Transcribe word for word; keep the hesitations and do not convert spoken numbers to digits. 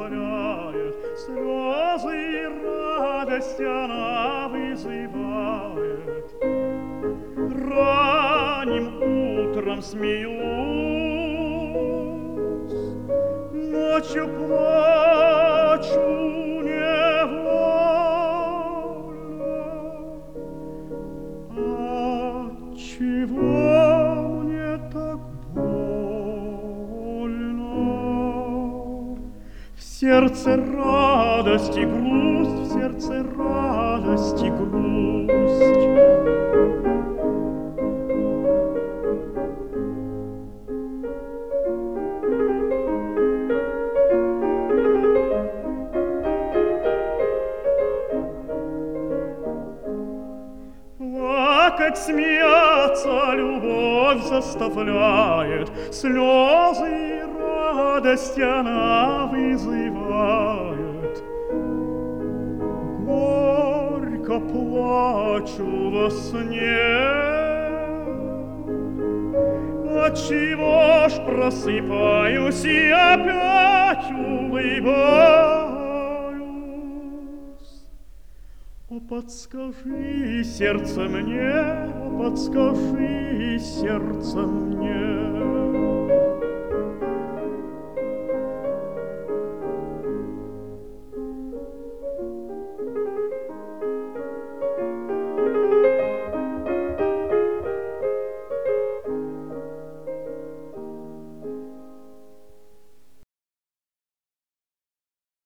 заставляет, слезы и радость она вызывает. Ранним утром смеюсь, ночью плачу невольно. Отчего мне так больно? В сердце радость и грусть, в сердце радость и грусть. Плакать, смеяться любовь заставляет, слезы и радость она вызывает. Горько плачу во сне, отчего ж просыпаюсь и опять улыбаюсь? О, подскажи, сердце мне, о, подскажи, сердце мне.